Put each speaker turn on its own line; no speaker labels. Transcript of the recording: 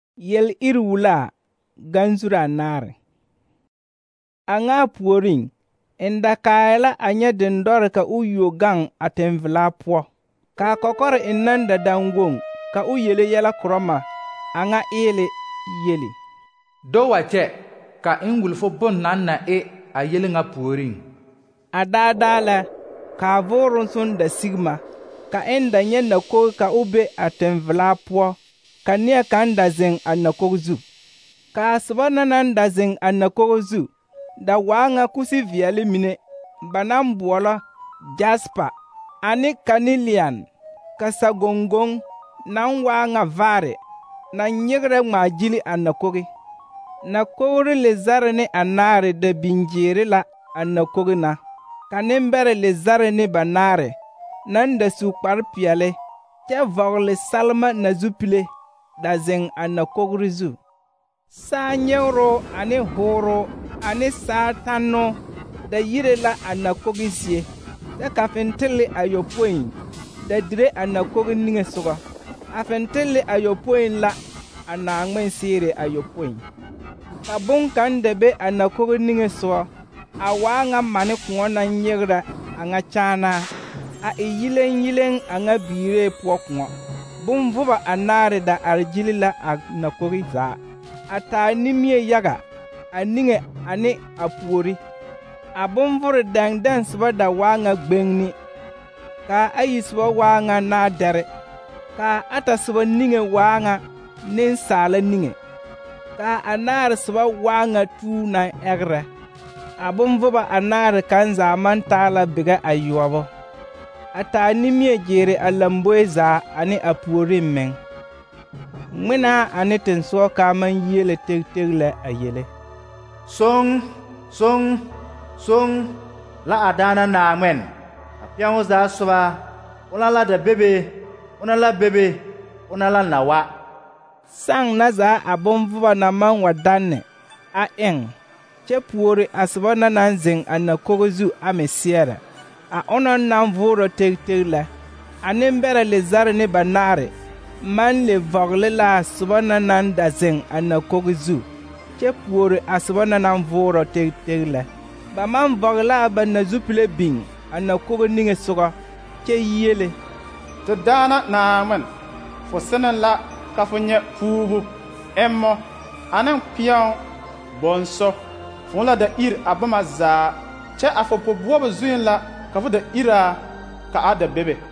yel iri wula ganzura naare. A ŋa puoriŋ, n da kaaya la a nyɛ dendɔre ka o yuo gaŋ a tẽn-velaa poɔ, ka a kɔkɔre n naŋ da daŋwoŋ ka o yele yɛlɛ korɔ ma a ŋa eele yeli.
Do wa kyɛ ka n wuli fo bon naŋ na e a yele ŋa puoriŋ.
A daadaa lɛ, ka a vooroŋ soŋ da sig ma, ka n da nyɛ nakogi ka o be a tẽn-velaa poɔ, ka neɛ kaŋ da zeŋ a nakogi zu. Ka a soba na naŋ da zeŋ a nakogi zu da waa ŋa kusi-veɛle mine ba naŋ boɔlɔ jaspa ane kanelian, ka sa-goŋgoŋ naŋ waa ŋa vaare na nyegrɛ ŋmaa gyili a nakogi. Nakogiri lezare ne anaare da biŋ gyeere la a nakogi na, ka nembɛrɛ lezare ne banaare naŋ da su kpar-peɛle kyɛ vɔgele salma na zupile da zeŋ a nakogiri zu. Saa nyegero ane hooro ane saa tanno da yire la a nakogi zie, kyɛ ka fentele ayɔpõi da dire a nakogi niŋesogɔ. A fentele ayɔpõi la a Naaŋmen seere ayɔpõi. Ka boŋkaŋ da be a nakogi niŋesogɔ, a waa ŋa mane kõɔ naŋ nyegrɛ a ŋa kyaanaa, a e yileŋ yileŋ a ŋa biiree poɔ kõɔ. Bonvoba anaare da are gyili la a nakogi zaa, a taa nimie yaga a niŋe ane a puori. A bonvore dɛndɛŋ soba da waa ŋa gbeŋni, ka a ayi soba waa ŋa naadɛre, ka a ata soba niŋe waa ŋa nensaala niŋe, ka a anaare soba waa ŋa tuu naŋ ɛgerɛ. A bonvoba anaare kaŋ zaa maŋ taa la begɛ ayɔɔbo, a taa nimie gyeere a lamboe zaa ane a puoriŋ meŋ. Ŋmenaa ane tensɔɔ kaa maŋ yiele teg teg lɛ a yele:
Soŋ, soŋ, soŋ la a daana Naaŋmen, a pɛŋo zaa soba, ona la da bebe, ona la bebe, ona la na wa.
Saŋ na zaa a bonvoba na maŋ wa danne a eŋ, kyɛ puori a soba na naŋ zeŋ a nakogi zu a me seɛrɛ. A onaŋ naŋ voorɔ teg teg lɛ, a nembɛrɛ lezare ne banaare maŋ le vɔgele la a soba na naŋ da zeŋ a nakogi zu, kyɛ puori a soba na naŋ voorɔ teg teg lɛ. Ba maŋ vɔgelaa ba na zupile biŋ a nakogi niŋesogɔ, kyɛ yiele:
Te daana Naaŋmen, fo seneŋ la ka fo nyɛ puubu, ɛmmɔ, ane kpeɛo, bɔnsɔ. Fo la da iri a boma zaa, kyɛ a fo pobuobo zuŋ la ka fo da iri a ka a da bebe.